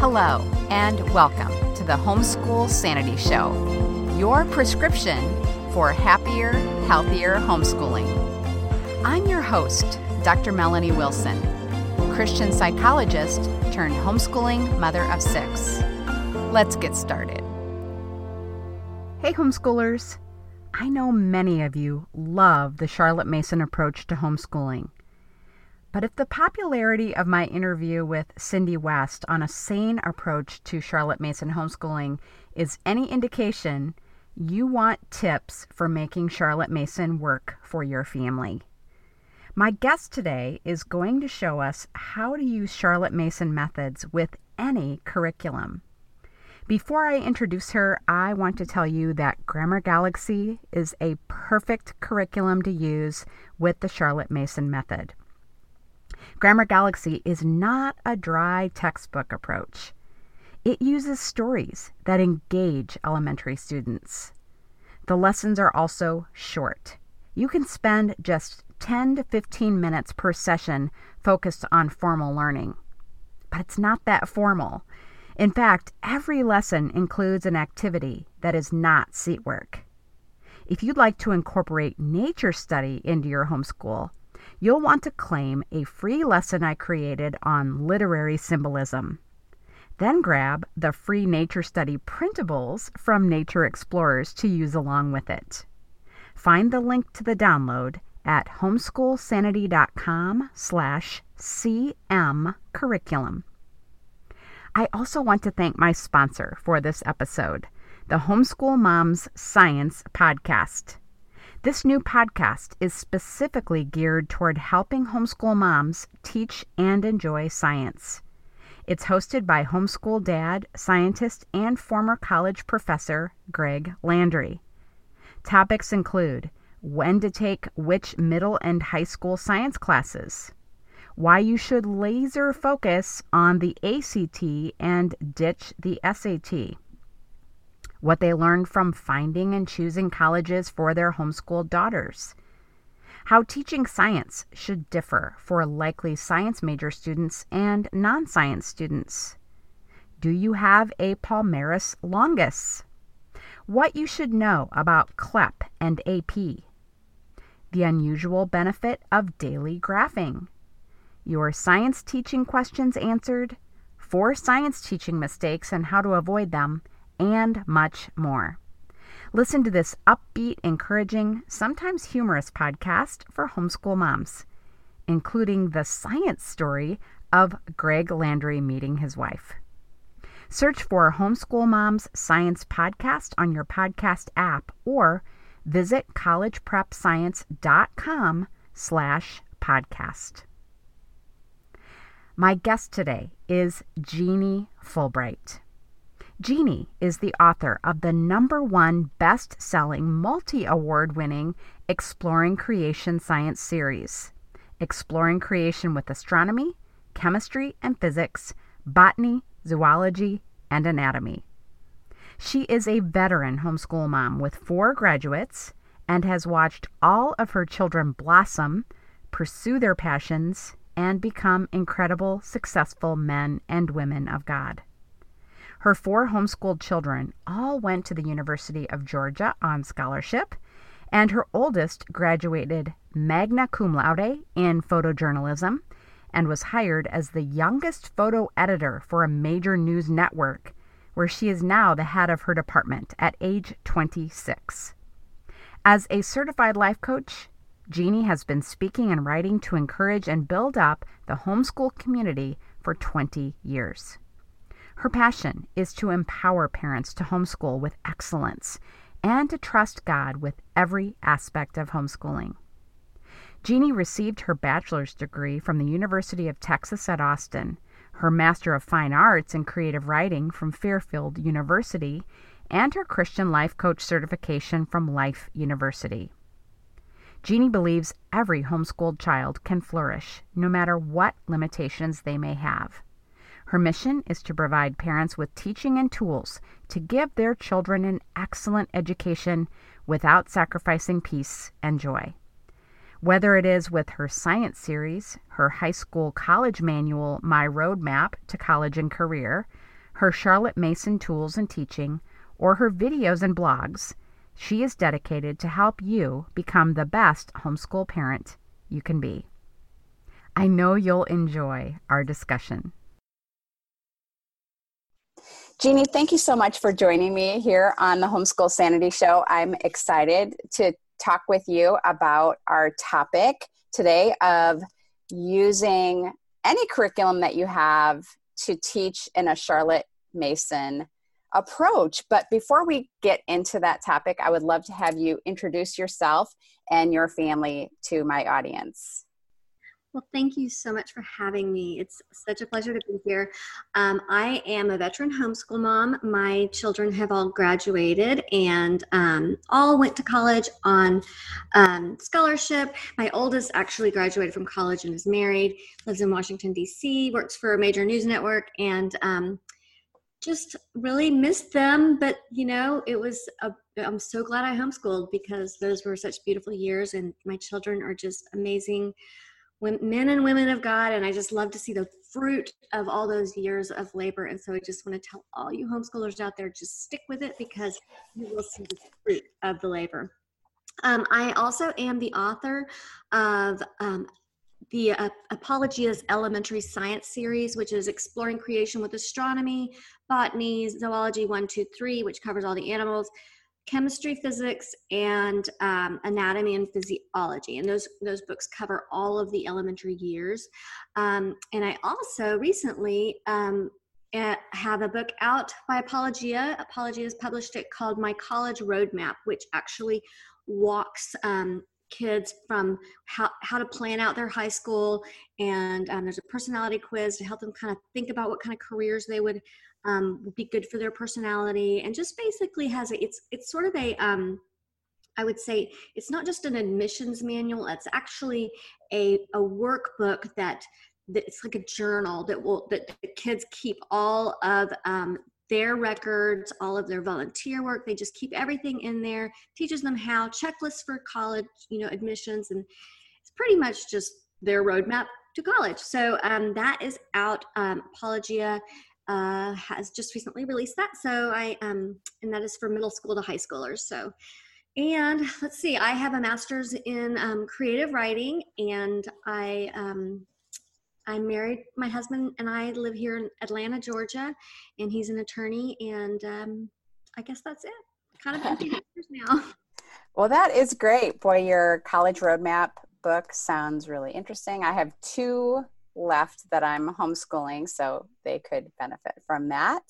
Hello, and welcome to the Homeschool Sanity Show, your prescription for happier, healthier homeschooling. I'm your host, Dr. Melanie Wilson, Christian psychologist turned homeschooling mother of 6. Let's get started. Hey homeschoolers, I know many of you love the Charlotte Mason approach to homeschooling. But if the popularity of my interview with Cindy West on a sane approach to Charlotte Mason homeschooling is any indication, you want tips for making Charlotte Mason work for your family. My guest today is going to show us how to use Charlotte Mason methods with any curriculum. Before I introduce her, I want to tell you that Grammar Galaxy is a perfect curriculum to use with the Charlotte Mason method. Grammar Galaxy is not a dry textbook approach. It uses stories that engage elementary students. The lessons are also short. You can spend just 10 to 15 minutes per session focused on formal learning. But it's not that formal. In fact, every lesson includes an activity that is not seat work. If you'd like to incorporate nature study into your homeschool, you'll want to claim a free lesson I created on literary symbolism. Then grab the free nature study printables from Nature Explorers to use along with it. Find the link to the download at homeschoolsanity.com/CM curriculum. I also want to thank my sponsor for this episode, the Homeschool Moms Science Podcast. This new podcast is specifically geared toward helping homeschool moms teach and enjoy science. It's hosted by homeschool dad, scientist, and former college professor Greg Landry. Topics include when to take which middle and high school science classes, why you should laser focus on the ACT and ditch the SAT, what they learned from finding and choosing colleges for their homeschooled daughters, how teaching science should differ for likely science major students and non-science students. Do you have a Palmaris longus? What you should know about CLEP and AP. The unusual benefit of daily graphing. Your science teaching questions answered, 4 science teaching mistakes and how to avoid them, and much more. Listen to this upbeat, encouraging, sometimes humorous podcast for homeschool moms, including the science story of Greg Landry meeting his wife. Search for Homeschool Moms Science Podcast on your podcast app or visit collegeprepscience.com/podcast. My guest today is Jeannie Fulbright. Jeannie is the author of the #1 best-selling, multi-award-winning Exploring Creation Science series, exploring creation with astronomy, chemistry and physics, botany, zoology, and anatomy. She is a veteran homeschool mom with 4 graduates and has watched all of her children blossom, pursue their passions, and become incredible, successful men and women of God. Her 4 homeschooled children all went to the University of Georgia on scholarship, and her oldest graduated magna cum laude in photojournalism and was hired as the youngest photo editor for a major news network, where she is now the head of her department at age 26. As a certified life coach, Jeannie has been speaking and writing to encourage and build up the homeschool community for 20 years. Her passion is to empower parents to homeschool with excellence and to trust God with every aspect of homeschooling. Jeannie received her bachelor's degree from the University of Texas at Austin, her Master of Fine Arts in Creative Writing from Fairfield University, and her Christian Life Coach certification from Life University. Jeannie believes every homeschooled child can flourish, no matter what limitations they may have. Her mission is to provide parents with teaching and tools to give their children an excellent education without sacrificing peace and joy. Whether it is with her science series, her high school college manual, My Roadmap to College and Career, her Charlotte Mason tools and teaching, or her videos and blogs, she is dedicated to help you become the best homeschool parent you can be. I know you'll enjoy our discussion. Jeannie, thank you so much for joining me here on the Homeschool Sanity Show. I'm excited to talk with you about our topic today of using any curriculum that you have to teach in a Charlotte Mason approach. But before we get into that topic, I would love to have you introduce yourself and your family to my audience. Well, thank you so much for having me. It's such a pleasure to be here. I am a veteran homeschool mom. My children have all graduated and all went to college on scholarship. My oldest actually graduated from college and is married, lives in Washington, D.C., works for a major news network, and just really missed them. But, you know, I'm so glad I homeschooled because those were such beautiful years, and my children are just amazing men and women of God, and I just love to see the fruit of all those years of labor. And so I just want to tell all you homeschoolers out there, just stick with it because you will see the fruit of the labor. I also am the author of the Apologia's Elementary Science Series, which is exploring creation with astronomy, botany, zoology 1, 2, 3, which covers all the animals, chemistry, physics, and anatomy and physiology. And those books cover all of the elementary years. And I also recently have a book out by Apologia. Apologia has published it called My College Roadmap, which actually walks kids from how to plan out their high school. And there's a personality quiz to help them kind of think about what kind of careers they would be good for their personality, and just basically it's sort of a I would say it's not just an admissions manual. It's actually a workbook that it's like a journal that the kids keep all of their records, all of their volunteer work. They just keep everything in there, teaches them how, checklists for college, admissions, and it's pretty much just their roadmap to college. So that is out. Apologia has just recently released that. So and that is for middle school to high schoolers. So, and let's see, I have a master's in creative writing, and I'm married. My husband and I live here in Atlanta, Georgia, and he's an attorney. And I guess that's it. Kind of empty nesters now. Well, that is great. Boy, your college roadmap book sounds really interesting. I have 2 left that I'm homeschooling, so they could benefit from that.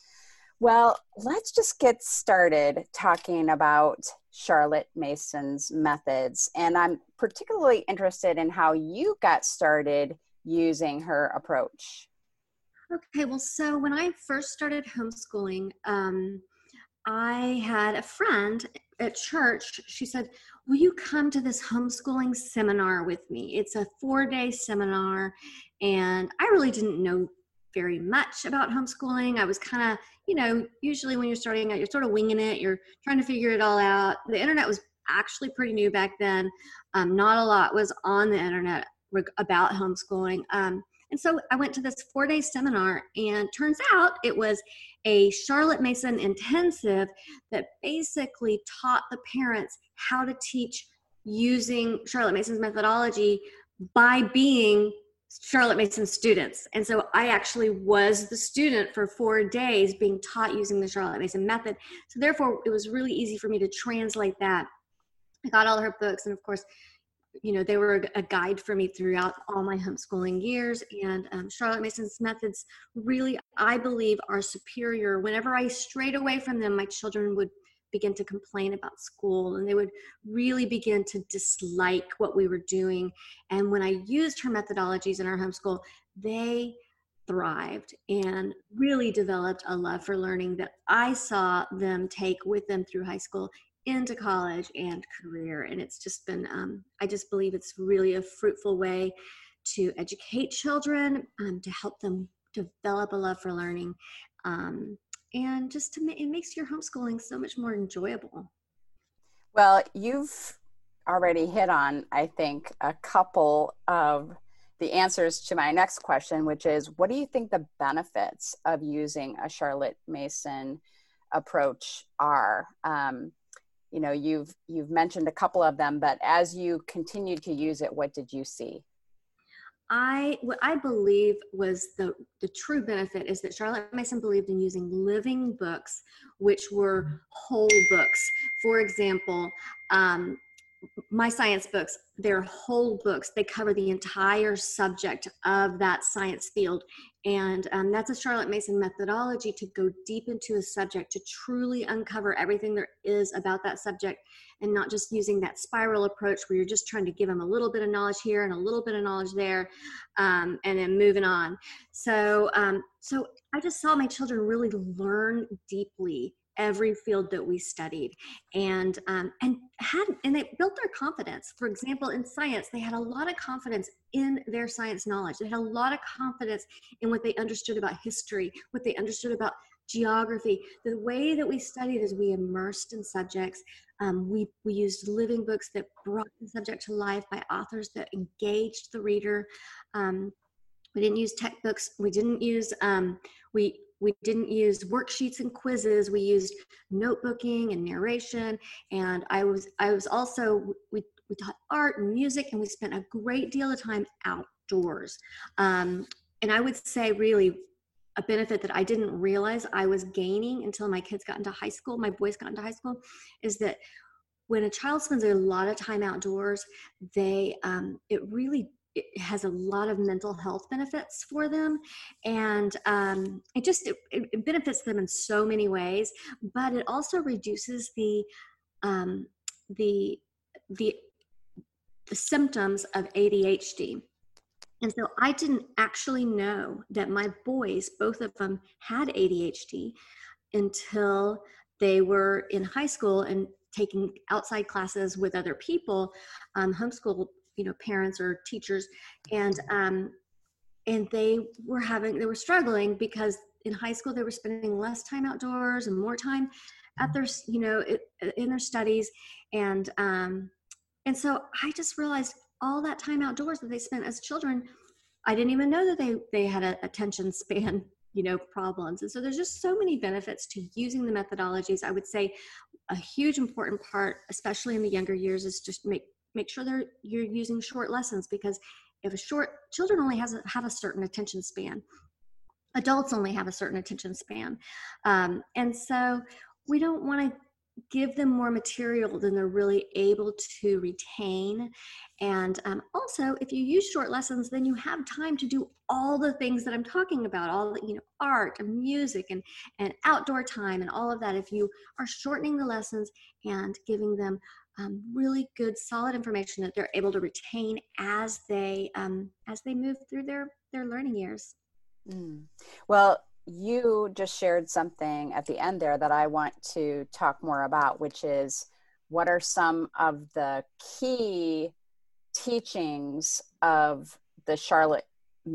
Well, let's just get started talking about Charlotte Mason's methods. And I'm particularly interested in how you got started using her approach. Okay, well, so when I first started homeschooling, I had a friend at church. She said, will you come to this homeschooling seminar with me? It's a 4-day seminar. And I really didn't know very much about homeschooling. I was kind of, usually when you're starting out, you're sort of winging it. You're trying to figure it all out. The internet was actually pretty new back then. Not a lot was on the internet about homeschooling. And so I went to this 4-day seminar, and turns out it was a Charlotte Mason intensive that basically taught the parents how to teach using Charlotte Mason's methodology by being Charlotte Mason students. And so I actually was the student for 4 days being taught using the Charlotte Mason method. So therefore, it was really easy for me to translate that. I got all her books, and of course, they were a guide for me throughout all my homeschooling years. And Charlotte Mason's methods really, I believe, are superior. Whenever I strayed away from them, my children would begin to complain about school, and they would really begin to dislike what we were doing. And when I used her methodologies in our homeschool, they thrived and really developed a love for learning that I saw them take with them through high school into college and career. And it's just been, I just believe it's really a fruitful way to educate children, to help them develop a love for learning, and just it makes your homeschooling so much more enjoyable. Well, you've already hit on, I think, a couple of the answers to my next question, which is, what do you think the benefits of using a Charlotte Mason approach are? You know, you've mentioned a couple of them, but as you continued to use it, what did you see? What I believe was the true benefit is that Charlotte Mason believed in using living books, which were whole books. For example, my science books, they're whole books. They cover the entire subject of that science field. And that's a Charlotte Mason methodology to go deep into a subject, to truly uncover everything there is about that subject, and not just using that spiral approach where you're just trying to give them a little bit of knowledge here and a little bit of knowledge there, and then moving on. So I just saw my children really learn deeply every field that we studied, and they built their confidence. For example, in science, they had a lot of confidence in their science knowledge. They had a lot of confidence in what they understood about history, what they understood about geography. The way that we studied is we immersed in subjects. We used living books that brought the subject to life by authors that engaged the reader. We didn't use textbooks. We didn't use we didn't use worksheets and quizzes. We used notebooking and narration. And I was also, we taught art and music, and we spent a great deal of time outdoors. And I would say really a benefit that I didn't realize I was gaining until my kids got into high school, my boys got into high school, is that when a child spends a lot of time outdoors, it has a lot of mental health benefits for them. And it benefits them in so many ways, but it also reduces the symptoms of ADHD. And so I didn't actually know that my boys, both of them, had ADHD until they were in high school and taking outside classes with other people, homeschool, parents or teachers, and they were struggling because in high school they were spending less time outdoors and more time at their, in their studies, and so I just realized all that time outdoors that they spent as children, I didn't even know that they had a attention span, problems. And so there's just so many benefits to using the methodologies. I would say a huge important part, especially in the younger years, is just make sure you're using short lessons, because if children only have a certain attention span, adults only have a certain attention span. And so we don't want to give them more material than they're really able to retain. And also, if you use short lessons, then you have time to do all the things that I'm talking about, all the, art and music and outdoor time and all of that. If you are shortening the lessons and giving them really good, solid information that they're able to retain as they move through their learning years. Well, you just shared something at the end there that I want to talk more about, which is, what are some of the key teachings of the Charlotte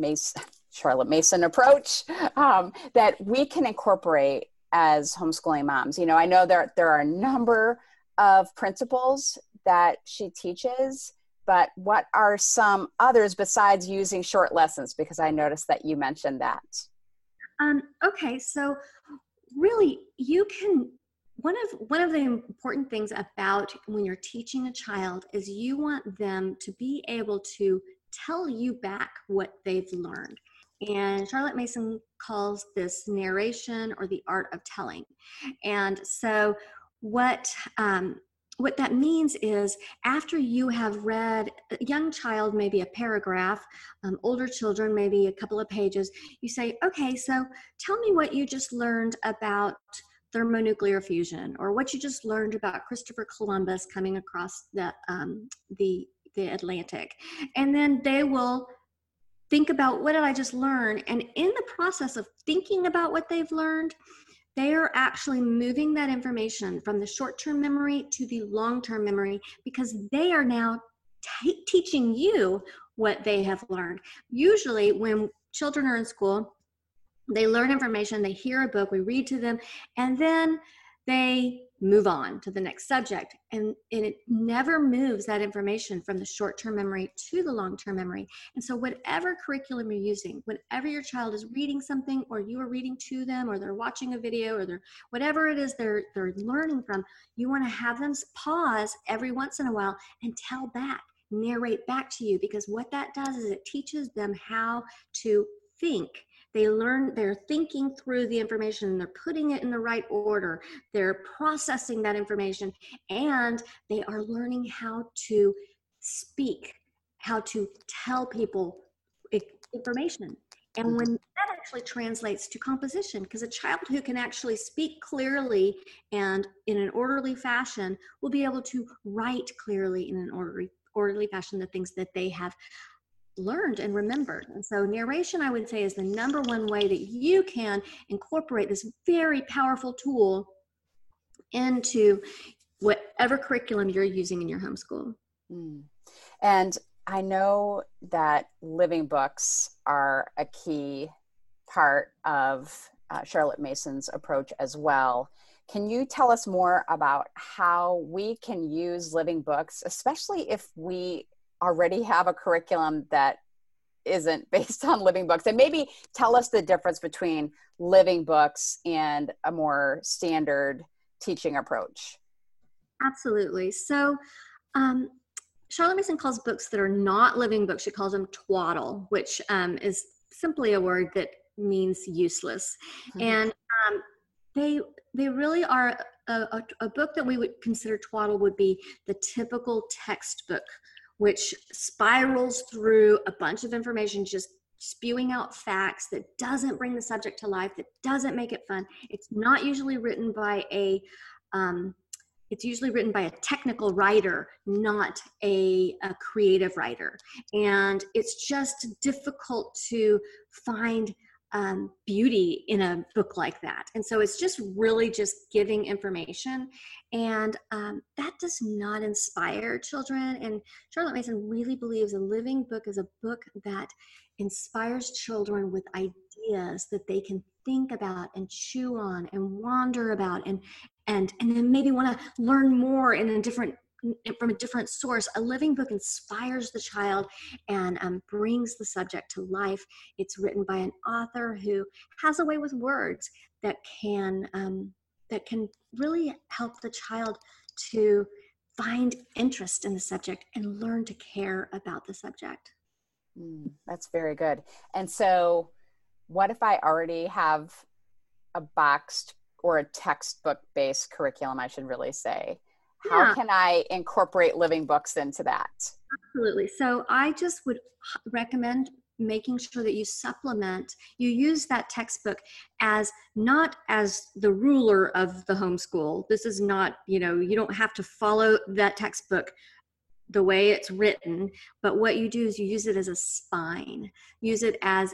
Mason approach that we can incorporate as homeschooling moms? I know there are a number of principles that she teaches, but what are some others besides using short lessons? Because I noticed that you mentioned that. Okay, so really one of the important things about when you're teaching a child is you want them to be able to tell you back what they've learned. And Charlotte Mason calls this narration, or the art of telling. And so what that means is, after you have read, a young child maybe a paragraph, older children maybe a couple of pages, you say, okay, so tell me what you just learned about thermonuclear fusion, or what you just learned about Christopher Columbus coming across the Atlantic. And then they will think about, what did I just learn? And in the process of thinking about what they've learned, they are actually moving that information from the short-term memory to the long-term memory, because they are now teaching you what they have learned. Usually when children are in school, they learn information, they hear a book, we read to them, and then they move on to the next subject. And it never moves that information from the short-term memory to the long-term memory. And so whatever curriculum you're using, whenever your child is reading something, or you are reading to them, or they're watching a video, or they're whatever it is they're learning from, you want to have them pause every once in a while and tell back, narrate back to you, because what that does is it teaches them how to think. They're thinking through the information, they're putting it in the right order, they're processing that information, and they are learning how to speak, how to tell people information. And when that actually translates to composition, because a child who can actually speak clearly and in an orderly fashion will be able to write clearly in an orderly fashion the things that they have learned and remembered. And so narration, I would say, is the number one way that you can incorporate this very powerful tool into whatever curriculum you're using in your homeschool. And I know that living books are a key part of Charlotte Mason's approach as well. Can you tell us more about how we can use living books, especially if we already have a curriculum that isn't based on living books, and maybe tell us the difference between living books and a more standard teaching approach? Absolutely. So Charlotte Mason calls books that are not living books, she calls them twaddle, which is simply a word that means useless. And they really are a book that we would consider twaddle would be the typical textbook, which spirals through a bunch of information, just spewing out facts, that doesn't bring the subject to life, that doesn't make it fun. It's not usually written by it's usually written by a technical writer, not a creative writer. And it's just difficult to find beauty in a book like that. And so it's just really just giving information, and that does not inspire children. And Charlotte Mason really believes a living book is a book that inspires children with ideas that they can think about and chew on and wander about, and then maybe want to learn more from a different source. A living book inspires the child and brings the subject to life. It's written by an author who has a way with words that can really help the child to find interest in the subject and learn to care about the subject. That's very good. And so what if I already have a boxed or a textbook-based curriculum, I should really say? How can I incorporate living books into that? Absolutely. So I just would recommend making sure that you use that textbook as not as the ruler of the homeschool. This is not, you don't have to follow that textbook the way it's written, but what you do is you use it as a spine, use it as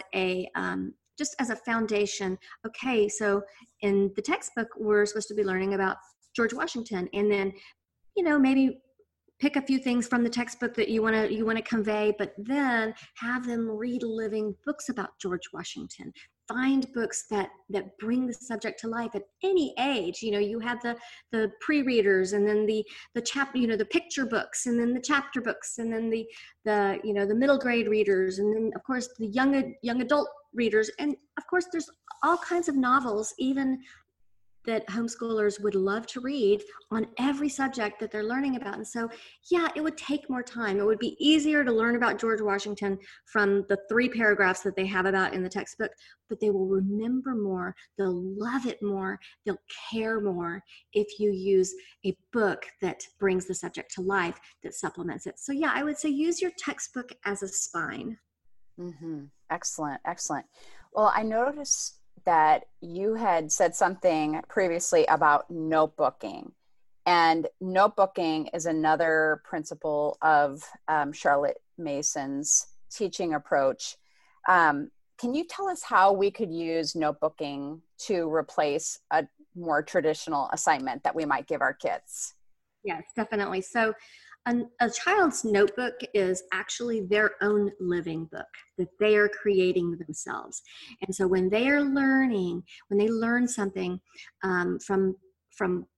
just as a foundation. Okay, so in the textbook, we're supposed to be learning about George Washington, and then, maybe pick a few things from the textbook that you want to convey, but then have them read living books about George Washington. Find books that bring the subject to life at any age. You have the pre-readers, and then the the picture books, and then the chapter books, and then the middle grade readers, and then of course the young adult readers, and of course there's all kinds of novels, even that homeschoolers would love to read on every subject that they're learning about. And so, it would take more time. It would be easier to learn about George Washington from the 3 paragraphs that they have about in the textbook, but they will remember more, they'll love it more, they'll care more if you use a book that brings the subject to life, that supplements it. So I would say use your textbook as a spine. Excellent. Well, I noticed that you had said something previously about notebooking, and notebooking is another principle of Charlotte Mason's teaching approach. Can you tell us how we could use notebooking to replace a more traditional assignment that we might give our kids? Yes, definitely. So a child's notebook is actually their own living book that they are creating themselves. And so when they learn something from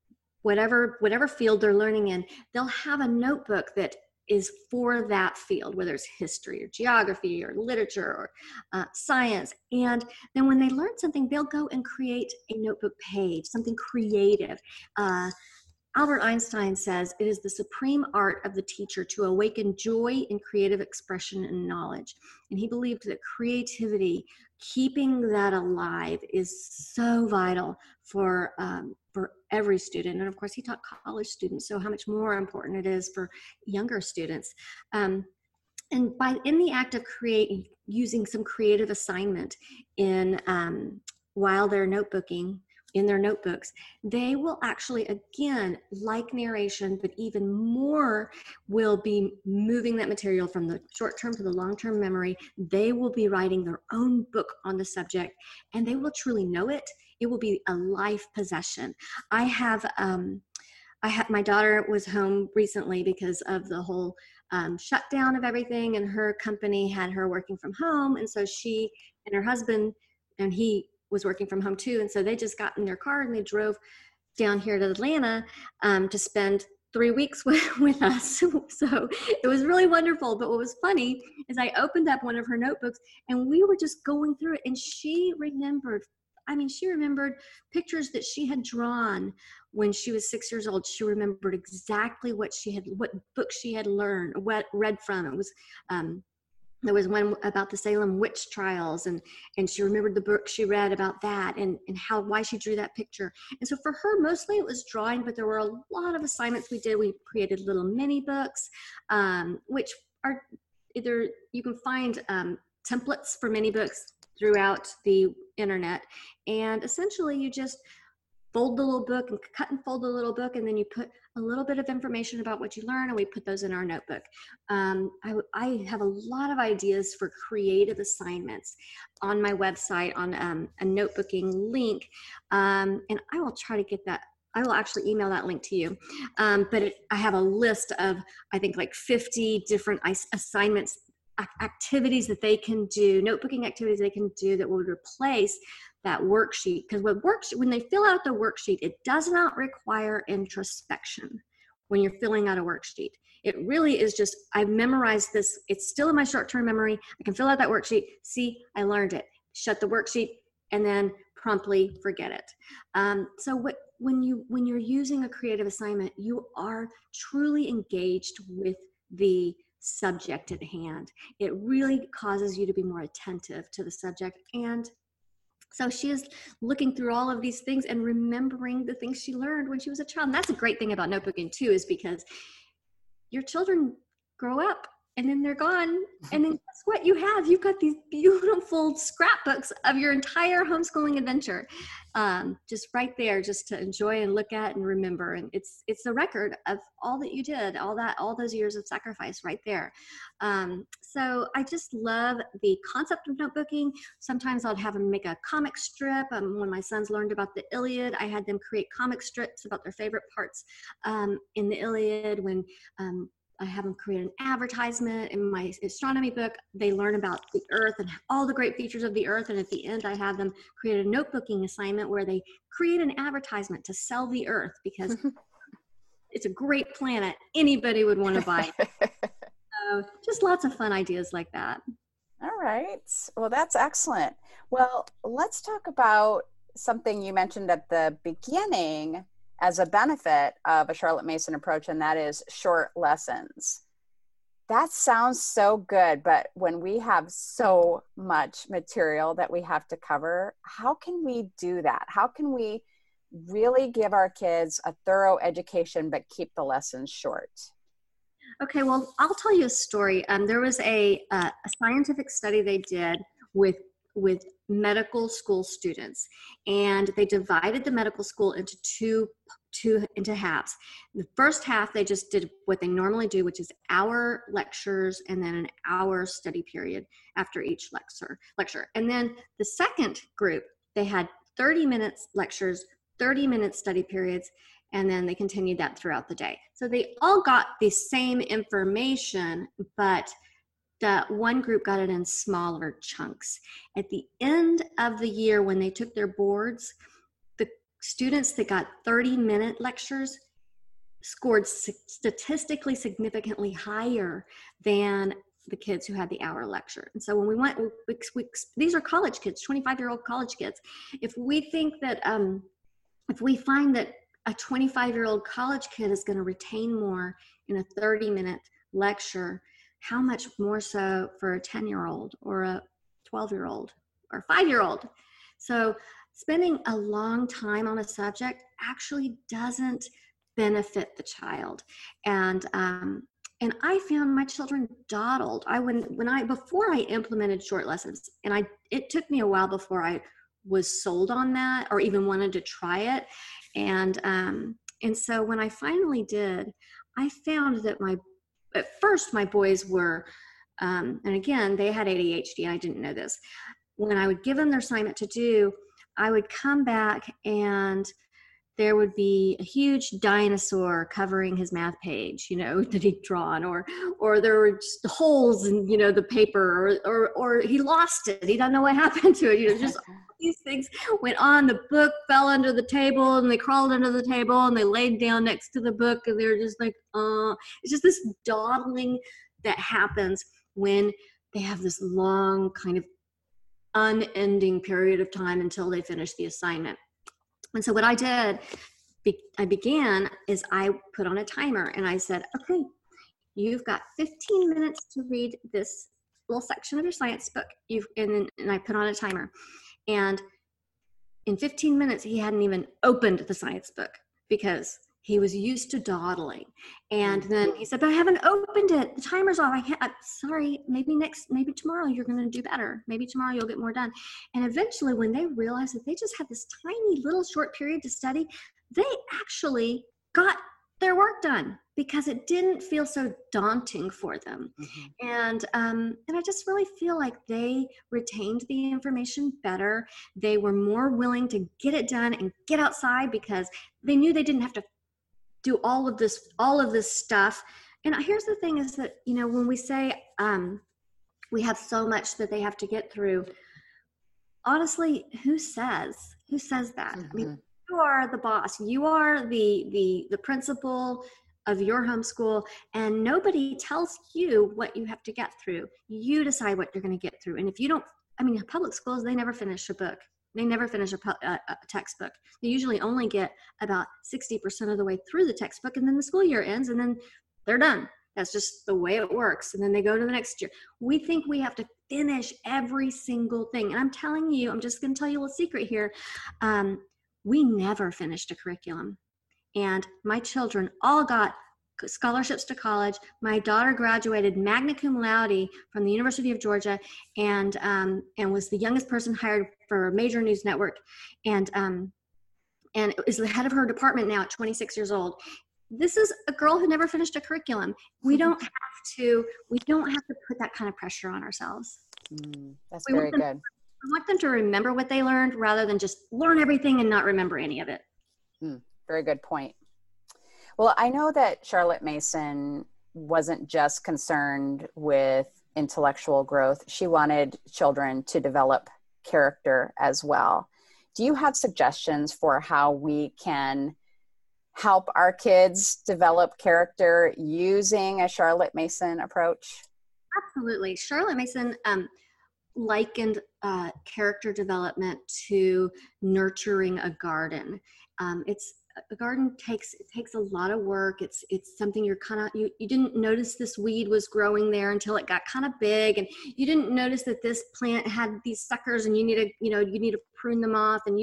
whatever field they're learning in, they'll have a notebook that is for that field, whether it's history or geography or literature or science. And then when they learn something, they'll go and create a notebook page, something creative. Albert Einstein says it is the supreme art of the teacher to awaken joy in creative expression and knowledge. And he believed that creativity, keeping that alive, is so vital for every student. And of course, he taught college students, so how much more important it is for younger students. And in the act of using some creative assignment while they're notebooking, in their notebooks, they will actually, again, like narration, but even more, will be moving that material from the short-term to the long-term memory. They will be writing their own book on the subject, and they will truly know it. It will be a life possession. My daughter was home recently because of the whole shutdown of everything, and her company had her working from home, and so she and her husband, and he was working from home too, and so they just got in their car and they drove down here to Atlanta to spend 3 weeks with us. So it was really wonderful. But what was funny is I opened up one of her notebooks and we were just going through it, and she remembered pictures that she had drawn when she was 6 years old. She remembered exactly what book she had read from. It was there was one about the Salem witch trials, and she remembered the book she read about that, and why she drew that picture. And so for her, mostly it was drawing, but there were a lot of assignments we did. We created little mini books, which are either, you can find templates for mini books throughout the internet, and essentially you just fold the little book and cut and fold the little book, and then you put a little bit of information about what you learn, and we put those in our notebook. I have a lot of ideas for creative assignments on my website on a notebooking link, and I will try to get that. I will actually email that link to you. But I have a list of, I think, like 50 different assignments, activities that they can do, notebooking activities they can do that will replace that worksheet. Because when they fill out the worksheet, it does not require introspection when you're filling out a worksheet. It really is just, I've memorized this. It's still in my short-term memory. I can fill out that worksheet. See, I learned it. Shut the worksheet and then promptly forget it. So when you're using a creative assignment, you are truly engaged with the subject at hand. It really causes you to be more attentive to the subject. And so she is looking through all of these things and remembering the things she learned when she was a child. And that's a great thing about notebooking too, is because your children grow up and then they're gone. And then guess what you've got these beautiful scrapbooks of your entire homeschooling adventure, just right there, just to enjoy and look at and remember. And it's a record of all that you did, all those years of sacrifice right there. So I just love the concept of notebooking. Sometimes I'll have them make a comic strip. When my sons learned about the Iliad, I had them create comic strips about their favorite parts in the Iliad. When I have them create an advertisement in my astronomy book, they learn about the Earth and all the great features of the Earth. And at the end, I have them create a notebooking assignment where they create an advertisement to sell the Earth, because it's a great planet. Anybody would want to buy it. So just lots of fun ideas like that. All right. Well, that's excellent. Well, let's talk about something you mentioned at the beginning as a benefit of a Charlotte Mason approach, and that is short lessons. That sounds so good, but when we have so much material that we have to cover, how can we do that? How can we really give our kids a thorough education but keep the lessons short? Okay, well, I'll tell you a story. There was a scientific study they did with medical school students, and they divided the medical school into halves. The first half, they just did what they normally do, which is hour lectures and then an hour study period after each lecture. And then the second group, they had 30 minutes lectures, 30 minutes study periods, and then they continued that throughout the day. So they all got the same information, but the one group got it in smaller chunks. At the end of the year, when they took their boards, the students that got 30-minute lectures scored statistically significantly higher than the kids who had the hour lecture. And so when we went, these are college kids, 25-year-old college kids. If we think that, if we find that a 25-year-old college kid is going to retain more in a 30-minute lecture, how much more so for a 10-year-old or a 12-year-old or 5-year-old? So spending a long time on a subject actually doesn't benefit the child. And I found my children dawdled. Before I implemented short lessons, and it took me a while before I was sold on that or even wanted to try it. And so when I finally did, I found that at first my boys were, and again, they had ADHD. I didn't know this. When I would give them their assignment to do, I would come back and there would be a huge dinosaur covering his math page, that he'd drawn, or there were just holes in, the paper, or he lost it. He doesn't know what happened to it. Just all these things went on. The book fell under the table, and they crawled under the table, and they laid down next to the book, and they're just like, it's just this dawdling that happens when they have this long kind of unending period of time until they finish the assignment. And so what I did, I put on a timer and I said, okay, you've got 15 minutes to read this little section of your science book. And I put on a timer. And in 15 minutes, he hadn't even opened the science book because he was used to dawdling. And then he said, but I haven't opened it. The timer's off. Sorry, maybe tomorrow you're going to do better. Maybe tomorrow you'll get more done. And eventually when they realized that they just had this tiny little short period to study, they actually got their work done because it didn't feel so daunting for them. Mm-hmm. And I just really feel like they retained the information better. They were more willing to get it done and get outside because they knew they didn't have to do all of this stuff. And here's the thing is that, when we say we have so much that they have to get through, honestly, who says that? Mm-hmm. I mean, you are the boss. You are the principal of your homeschool, and nobody tells you what you have to get through. You decide what you're going to get through. And if you don't, public schools, they never finish a book. They never finish a textbook. They usually only get about 60% of the way through the textbook, and then the school year ends, and then they're done. That's just the way it works. And then they go to the next year. We think we have to finish every single thing. And I'm telling you, I'm just going to tell you a little secret here. We never finished a curriculum. And my children all got scholarships to college. My daughter graduated magna cum laude from the University of Georgia, and was the youngest person hired for a major news network, and is the head of her department now at 26 years old. This is a girl who never finished a curriculum. We don't have to put that kind of pressure on ourselves. That's very good. We want them to remember what they learned rather than just learn everything and not remember any of it. Very good point. Well, I know that Charlotte Mason wasn't just concerned with intellectual growth. She wanted children to develop character as well. Do you have suggestions for how we can help our kids develop character using a Charlotte Mason approach? Absolutely. Charlotte Mason likened character development to nurturing a garden. A garden takes a lot of work. It's something you didn't notice this weed was growing there until it got kind of big, and you didn't notice that this plant had these suckers, and you need to prune them off, and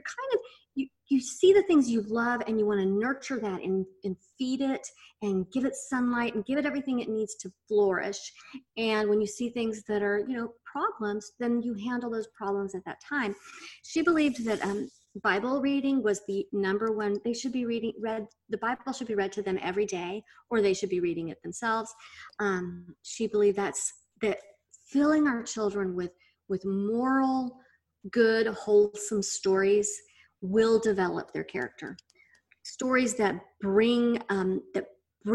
you see the things you love, and you want to nurture that and feed it and give it sunlight and give it everything it needs to flourish. And when you see things that are problems, then you handle those problems at that time. She believed that Bible reading was the number one. They should be the Bible should be read to them every day, or they should be reading it themselves. She believed that filling our children with moral, good, wholesome stories will develop their character. Stories that bring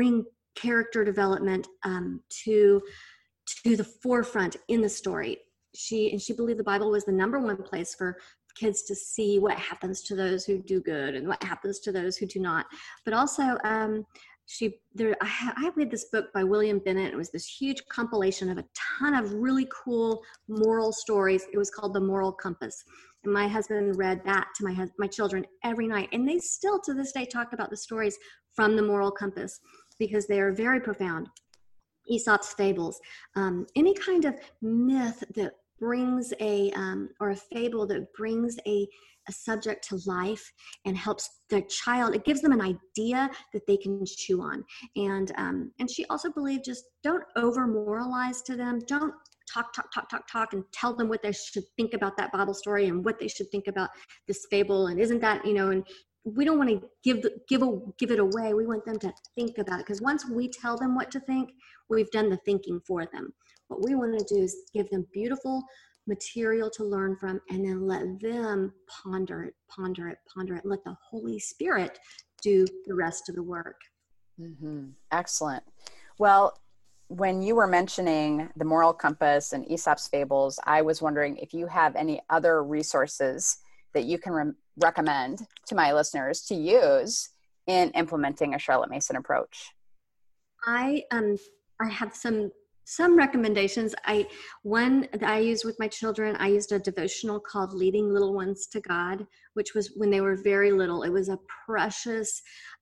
character development to the forefront in the story. she believed the Bible was the number one place for kids to see what happens to those who do good and what happens to those who do not. But also, I read this book by William Bennett. It was this huge compilation of a ton of really cool moral stories. It was called The Moral Compass. And my husband read that to my children every night. And they still to this day talk about the stories from The Moral Compass because they are very profound. Aesop's fables, any kind of myth that brings or a fable that brings a subject to life and helps the child. It gives them an idea that they can chew on. And she also believed, just don't over moralize to them. Don't talk and tell them what they should think about that Bible story and what they should think about this fable. And isn't that, and we don't want to give it away. We want them to think about it, because once we tell them what to think, we've done the thinking for them. What we want to do is give them beautiful material to learn from, and then let them ponder it. Let the Holy Spirit do the rest of the work. Mm-hmm. Excellent. Well, when you were mentioning The Moral Compass and Aesop's fables, I was wondering if you have any other resources that you can recommend to my listeners to use in implementing a Charlotte Mason approach. I have some recommendations. One that I use with my children, I used a devotional called Leading Little Ones to God, which was when they were very little. It was a precious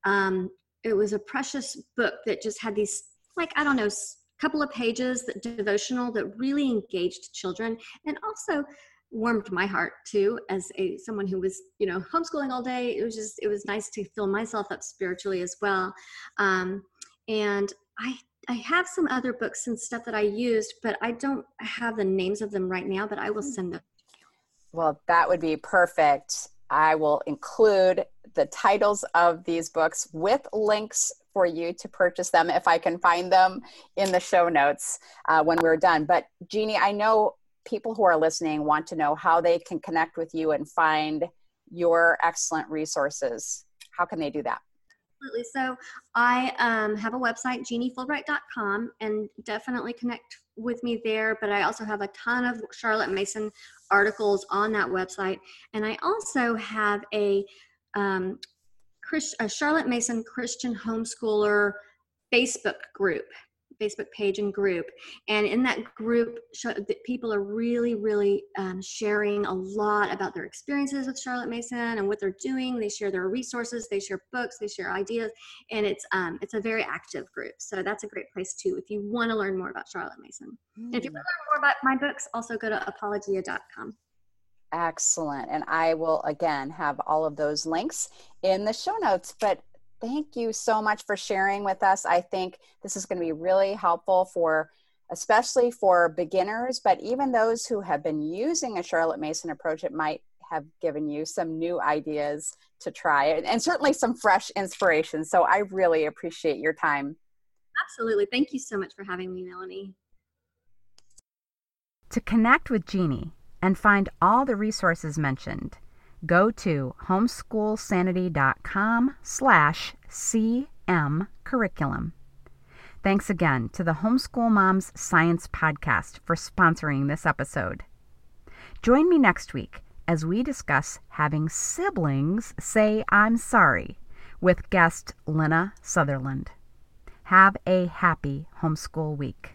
book that just had these, couple of pages, that devotional that really engaged children, and also warmed my heart too, as someone who was, homeschooling all day. It was nice to fill myself up spiritually as well. And I have some other books and stuff that I used, but I don't have the names of them right now, but I will send them to you. Well, that would be perfect. I will include the titles of these books with links for you to purchase them if I can find them in the show notes when we're done. But Jeannie, I know people who are listening want to know how they can connect with you and find your excellent resources. How can they do that? Absolutely. So I have a website, jeanniefulbright.com, and definitely connect with me there. But I also have a ton of Charlotte Mason articles on that website. And I also have a Charlotte Mason Christian Homeschooler Facebook page and group. And in that group, people are really, really sharing a lot about their experiences with Charlotte Mason and what they're doing. They share their resources, they share books, they share ideas, and it's a very active group. So that's a great place too if you want to learn more about Charlotte Mason. And if you want to learn more about my books, also go to apologia.com. Excellent. And I will, again, have all of those links in the show notes. But thank you so much for sharing with us. I think this is going to be really helpful especially for beginners, but even those who have been using a Charlotte Mason approach. It might have given you some new ideas to try and certainly some fresh inspiration. So I really appreciate your time. Absolutely. Thank you so much for having me, Melanie. To connect with Jeannie and find all the resources mentioned, go to homeschoolsanity.com/CM curriculum. Thanks again to the Homeschool Moms Science Podcast for sponsoring this episode. Join me next week as we discuss having siblings say I'm sorry with guest Lena Sutherland. Have a happy homeschool week.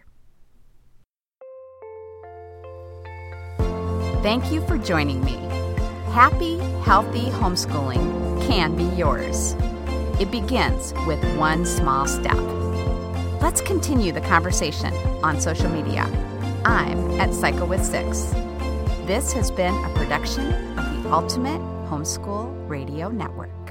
Thank you for joining me. Happy, healthy homeschooling can be yours. It begins with one small step. Let's continue the conversation on social media. I'm at Psycho with Six. This has been a production of the Ultimate Homeschool Radio Network.